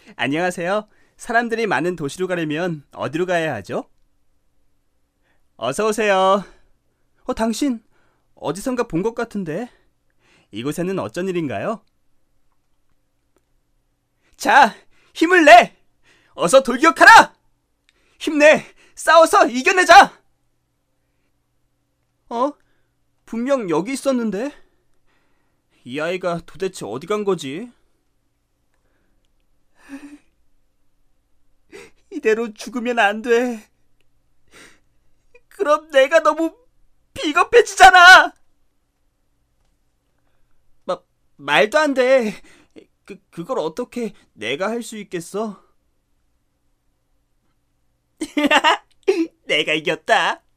안녕하세요. 사람들이 많은 도시로 가려면 어디로 가야 하죠? 어서 오세요. 당신 어디선가 본 것 같은데. 이곳에는 어쩐 일인가요? 자, 힘을 내! 어서 돌격하라! 힘내! 싸워서 이겨내자! 분명 여기 있었는데. 이 아이가 도대체 어디 간 거지? 이대로 죽으면 안 돼. 그럼 내가 너무 비겁해지잖아. 말도 안 돼. 그걸 어떻게 내가 할 수 있겠어? 내가 이겼다.